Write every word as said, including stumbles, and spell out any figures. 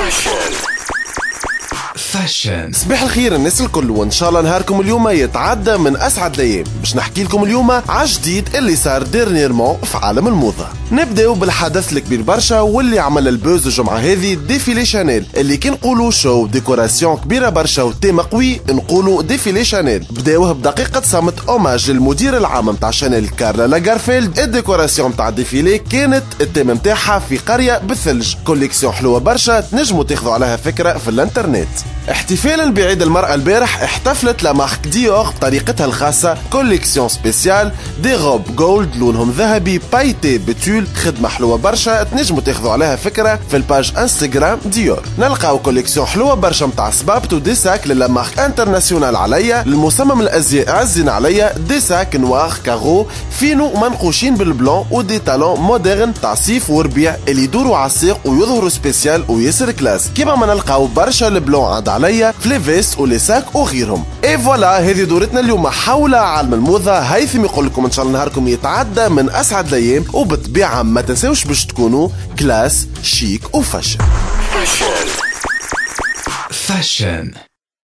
فاشن. صباح الخير الناس الكل، وان شاء الله نهاركم اليوم يتعدى من اسعد الايام. باش نحكي لكم اليوم على جديد اللي صار ديرنييرمون في عالم الموضه. نبداو بالحدث الكبير برشا واللي عمل البوز الجمعه هذه، ديفيلي شانيل، اللي كي نقولوا شو ديكوراسيون كبيره برشا وتيم قوي نقولوا ديفيلي شانيل. بداوه بدقيقه صمت اوماج للمدير العام نتاع شانيل كارلا لاغارفيلد. الديكوراسيون نتاع الديفيلي كانت التيم نتاعها في قريه بالثلج، كوليكسيون حلوه برشا تنجموا تاخذوا عليها فكره في الانترنت. احتفالا بعيد المرأة البارح احتفلت لامارك ديور بطريقتها الخاصة، كوليكسيون سبيسيال دي غوب جولد لونهم ذهبي بايتي بتول، خدمة حلوة برشا تنجموا تاخذوا عليها فكرة في الباج انستغرام ديور. نلقاو كوليكسيون حلوة برشا متاع صبابت ودي ساك للامارك انترناسيونال عليا، للمصمم الازياء عزين عليا، دي ساك نوار كارو فينو منقوشين بالبلون ودي تالون مودرن تاع صيف وربيع اللي يدوروا على الساق ويظهروا سبيسيال وياسر كلاس، كيما ما نلقاو برشا البلون عند عليا فليفيس ولي ساك وغيرهم. اي فوالا، هذه دورتنا اليوم حول عالم الموضة. هيثم يقول لكم ان شاء الله نهاركم يتعدى من اسعد الايام، وبالطبيعه ما تنساوش باش تكونوا كلاس شيك وفاشن. فاشن.